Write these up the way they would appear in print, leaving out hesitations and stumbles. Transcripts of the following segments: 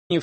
В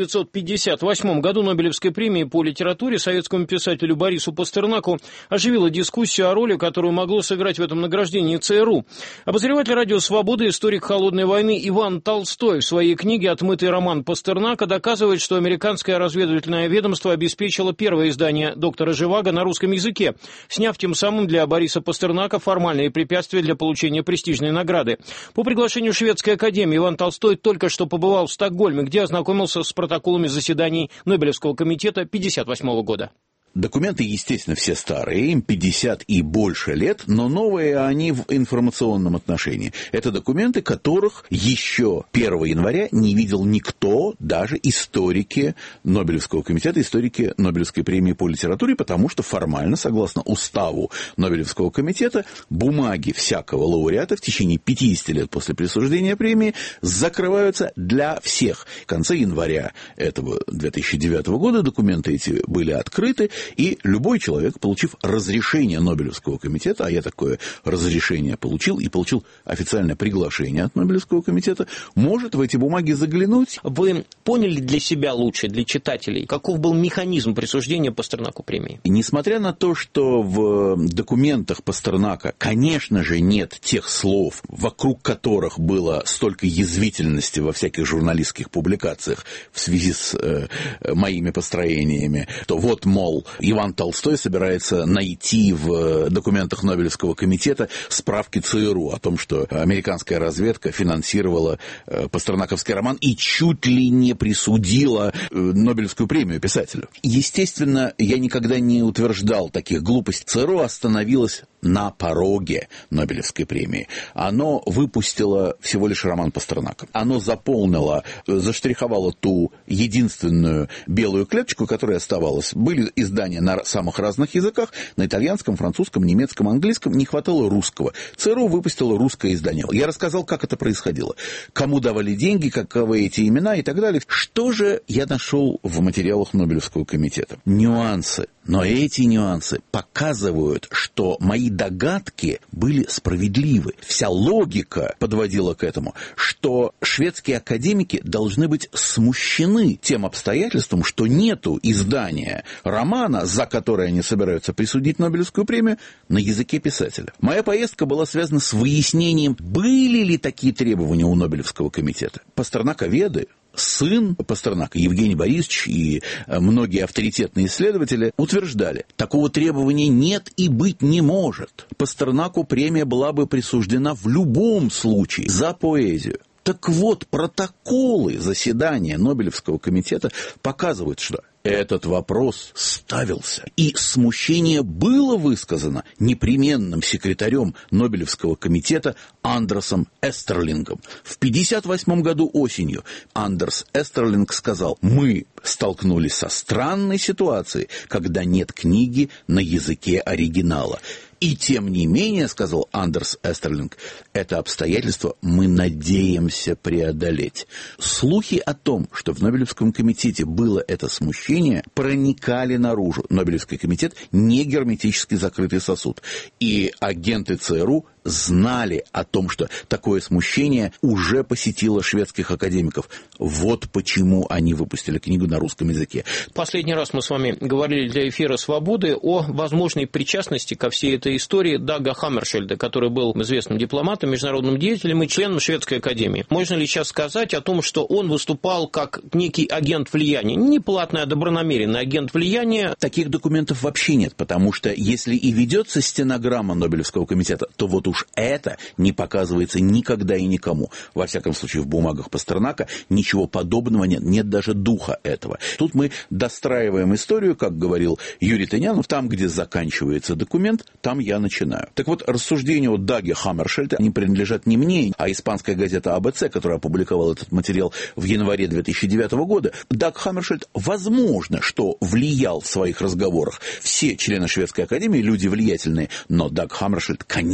1958 году Нобелевской премии по литературе советскому писателю Борису Пастернаку оживила дискуссию о роли, которую могло сыграть в этом награждении ЦРУ. Обозреватель радио «Свобода», историк холодной войны Иван Толстой в своей книге «Отмытый роман Пастернака» доказывает, что американское разведывательное ведомство обеспечило первое издание «Доктора Живаго» на русском языке, сняв тем самым для Бориса Пастернака формальные препятствия для получения престижной награды. По приглашению Шведской академии Иван Толстой только что побывал в Стокгольме, где ознакомился с протоколами заседаний Нобелевского комитета 1958 года. Документы, естественно, все старые, им 50 и больше лет, но новые они в информационном отношении. Это документы, которых еще 1 января не видел никто, даже историки Нобелевского комитета, историки Нобелевской премии по литературе, потому что формально, согласно уставу Нобелевского комитета, бумаги всякого лауреата в течение 50 лет после присуждения премии закрываются для всех. В конце января этого 2009 года документы эти были открыты, и любой человек, получив разрешение Нобелевского комитета, а я такое разрешение получил, и получил официальное приглашение от Нобелевского комитета, может в эти бумаги заглянуть. Вы поняли для себя лучше, для читателей, каков был механизм присуждения Пастернаку премии? И несмотря на то, что в документах Пастернака, конечно же, нет тех слов, вокруг которых было столько язвительности во всяких журналистских публикациях в связи с моими построениями, то вот, мол, Иван Толстой собирается найти в документах Нобелевского комитета справки ЦРУ о том, что американская разведка финансировала пастернаковский роман и чуть ли не присудила Нобелевскую премию писателю. Естественно, я никогда не утверждал таких глупостей. ЦРУ остановилось на пороге Нобелевской премии. Оно выпустило всего лишь роман Пастернака. Оно заполнило, заштриховало ту единственную белую клеточку, которая оставалась. Были издания на самых разных языках, на итальянском, французском, немецком, английском, не хватало русского. ЦРУ выпустило русское издание. Я рассказал, как это происходило, кому давали деньги, каковы эти имена и так далее. Что же я нашел в материалах Нобелевского комитета? Нюансы. Но эти нюансы показывают, что мои догадки были справедливы. Вся логика подводила к этому, что шведские академики должны быть смущены тем обстоятельством, что нету издания романа, за которое они собираются присудить Нобелевскую премию, на языке писателя. Моя поездка была связана с выяснением, были ли такие требования у Нобелевского комитета. Пастернаковеды, сын Пастернака, Евгений Борисович и многие авторитетные исследователи утверждали, такого требования нет и быть не может. Пастернаку премия была бы присуждена в любом случае за поэзию. Так вот, протоколы заседания Нобелевского комитета показывают, что этот вопрос ставился. И смущение было высказано непременным секретарем Нобелевского комитета Андерсом Эстерлингом. В 1958 году осенью Андерс Эстерлинг сказал: «Мы столкнулись со странной ситуацией, когда нет книги на языке оригинала. И тем не менее, сказал Андерс Эстерлинг, это обстоятельство мы надеемся преодолеть». Слухи о том, что в Нобелевском комитете было это смущение, проникали наружу. Нобелевский комитет не герметически закрытый сосуд. И агенты ЦРУ знали о том, что такое смущение уже посетило шведских академиков. Вот почему они выпустили книгу на русском языке. Последний раз мы с вами говорили для эфира «Свободы» о возможной причастности ко всей этой истории Дага Хаммершельда, который был известным дипломатом, международным деятелем и членом Шведской академии. Можно ли сейчас сказать о том, что он выступал как некий агент влияния? Не платный, а добронамеренный агент влияния? Таких документов вообще нет, потому что если и ведется стенограмма Нобелевского комитета, то вот уж это не показывается никогда и никому. Во всяком случае, в бумагах Пастернака ничего подобного нет, нет даже духа этого. Тут мы достраиваем историю, как говорил Юрий Тынянов, там, где заканчивается документ, там я начинаю. Так вот, рассуждения о Даге Хаммершельде, они принадлежат не мне, а испанская газета АБЦ, которая опубликовала этот материал в январе 2009 года. Даг Хаммершельд, возможно, что влиял в своих разговорах. Все члены Шведской академии, люди влиятельные, но Даг Хаммершельд, конечно,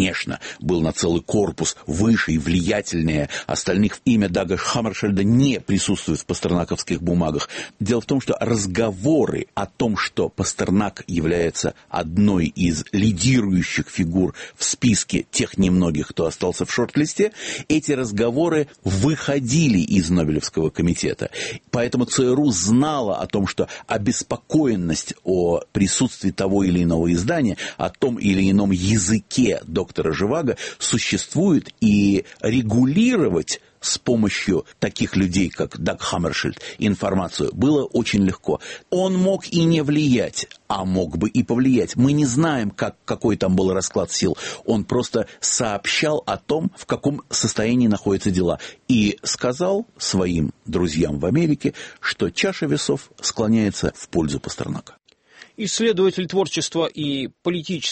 был на целый корпус выше и влиятельнее остальных. Имя Дага Хаммаршельда не присутствует в пастернаковских бумагах. Дело в том, что разговоры о том, что Пастернак является одной из лидирующих фигур в списке тех немногих, кто остался в шорт-листе, эти разговоры выходили из Нобелевского комитета. Поэтому ЦРУ знала о том, что обеспокоенность о присутствии того или иного издания, о том или ином языке доктора Живаго существует, и регулировать с помощью таких людей, как Даг Хаммаршельд, информацию было очень легко. Он мог и не влиять, а мог бы и повлиять. Мы не знаем, какой там был расклад сил. Он просто сообщал о том, в каком состоянии находятся дела. И сказал своим друзьям в Америке, что чаша весов склоняется в пользу Пастернака. Исследователь творчества и политического